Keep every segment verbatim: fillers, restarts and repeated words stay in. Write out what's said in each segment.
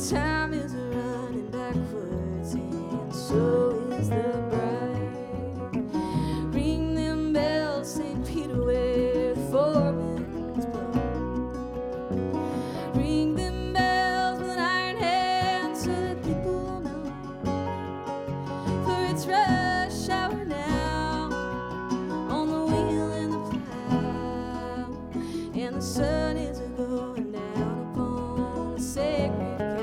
time is running backwards, and so is the bride. Ring them bells, Saint Peter, where the foreman's blow. Ring them bells with an iron hand, so that people know. For it's rush hour now, on the wheel and the plow, and the sun is going down upon the sacred cow.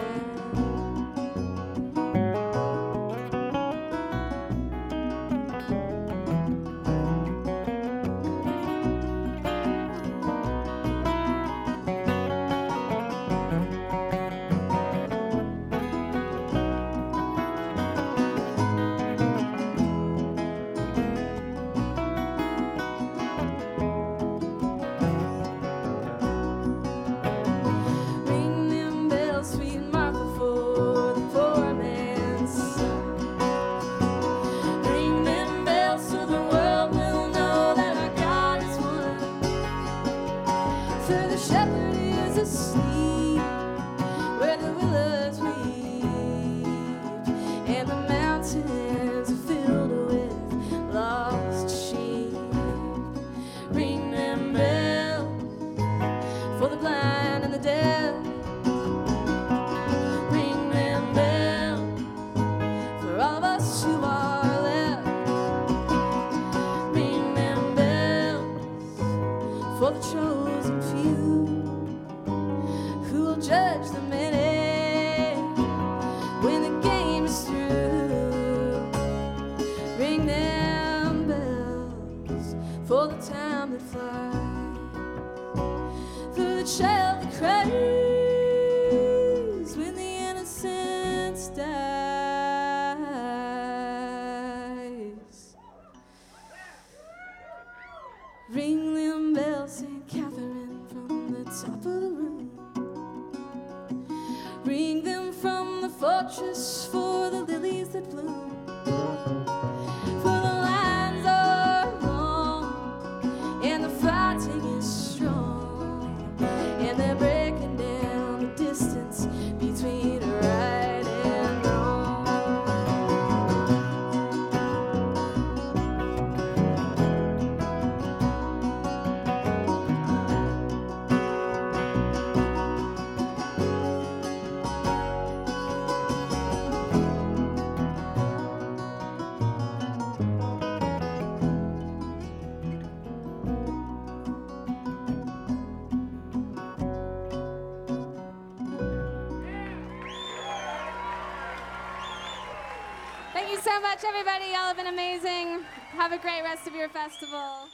Ring them bells, sweet Martha, for the poor man's son. Ring them bells so the world will know that our God is one. For the shepherd is asleep where the willows weep, and the mountains are filled with lost sheep. Ring them bells for the blind and the deaf. Ring them bells for all of us who are left. Ring them bells for the chosen few who will judge the many when the game is through. Ring them bells for the time that flies, for the child that cries when the innocence dies. Ring them bells, Saint Catherine, from the top of the room. Ring them from the fortress for the lilies that bloom. For the lines are long and the fighting is strong, and they're breaking down the distance between right and wrong. Thank you so much, everybody. Y'all have been amazing. Have a great rest of your festival.